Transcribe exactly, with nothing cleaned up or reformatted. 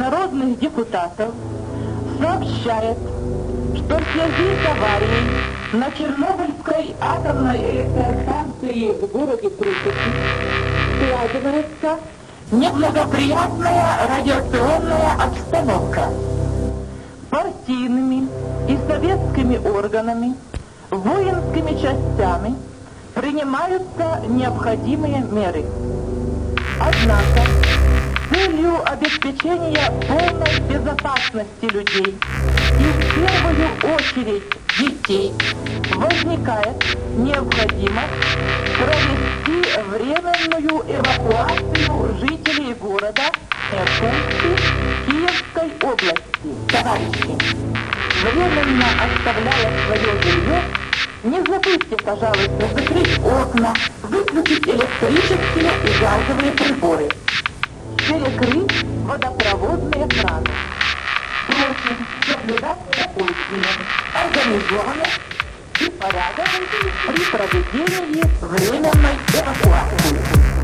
народных депутатов сообщает, что в связи с аварией на Чернобыльской атомной электростанции в городе Припяти складывается неблагоприятная радиационная обстановка. Партийными и советскими органами, воинскими частями принимаются необходимые меры. Однако, с целью обеспечения полной безопасности людей и в первую очередь детей возникает необходимость провести временную эвакуацию жителей города Иркутска Киевской области. Товарищи, временно оставляя свое жилье, не забудьте, пожалуйста, закрыть окна, выключить электрические и газовые приборы, перекрыть водопроводные краны. Просим соблюдать спокойствие, организованность и порядок при проведении временной эвакуации.